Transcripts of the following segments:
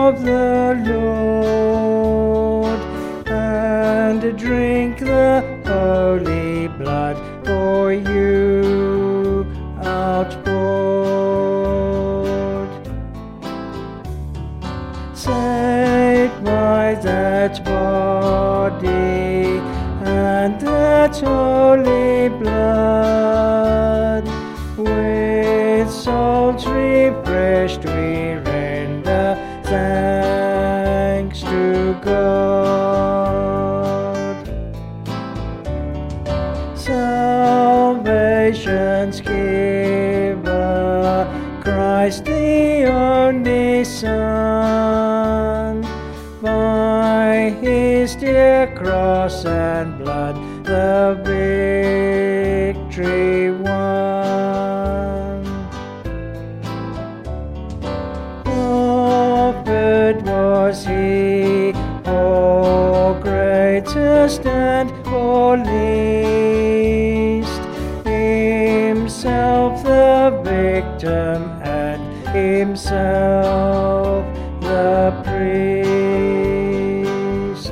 of the Lord, and drink the holy blood for you outpoured. Saved by that body and that holy blood, with souls refreshed we render thanks to God. Salvation's giver, Christ the only Son, by his dear cross and blood the victory won. Offered was he, for greatest and for least, himself the victim and himself the priest.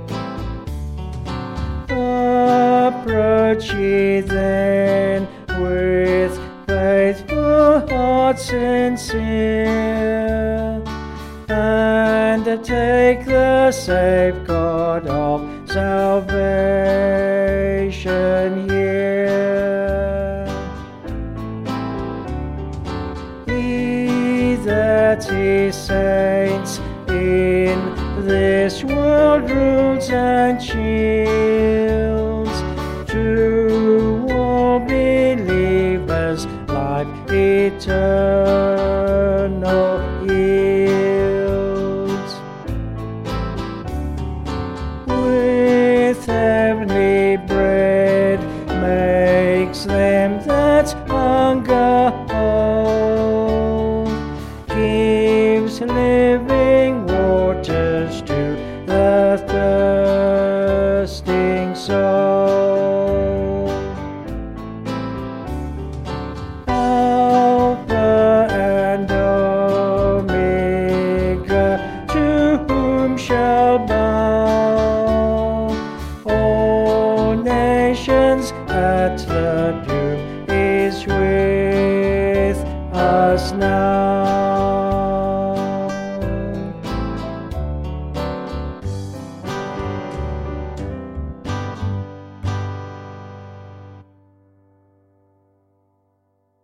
Approach ye then with faithful hearts sincere, and take the safeguard of salvation here. He that his saints in this world rules and shields, to all believers life eternal yields. With heavenly bread makes them that hunger whole, gives living waters to the thirsting soul. Alpha and Omega, to whom shall bow all nations at the doom, is with us now.